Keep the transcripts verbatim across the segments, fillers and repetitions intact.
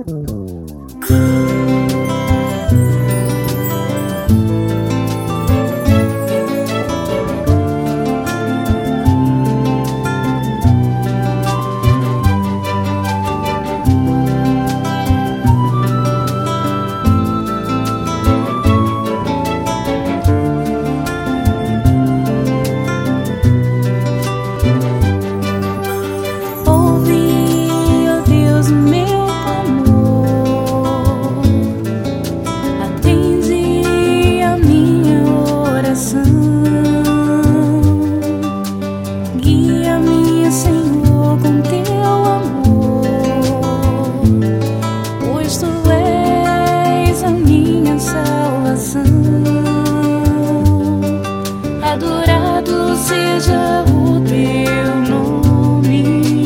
Adorado seja o teu nome,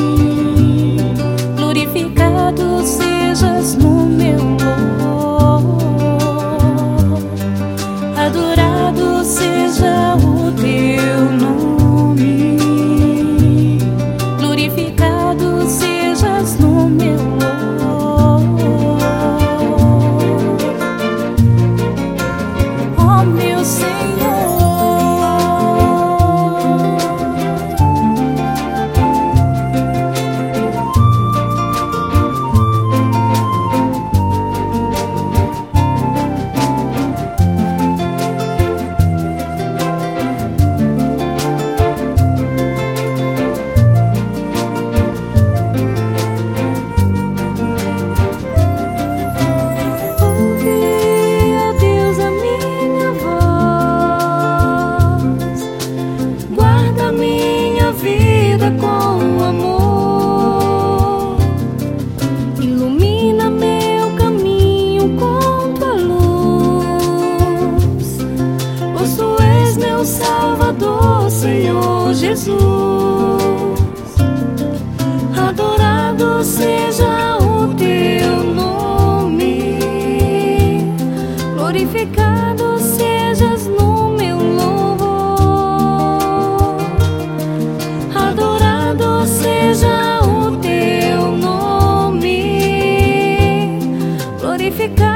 glorificado sejas no meu louvor. Adorado seja o teu nome, glorificado sejas no meu louvor. Ó meu Senhor, com amor, ilumina meu caminho com tua luz, pois tu és meu Salvador, Senhor Jesus. Adorado seja o teu nome, glorificado sejas no meu louvor. Adorado seja o teu nome, glorificado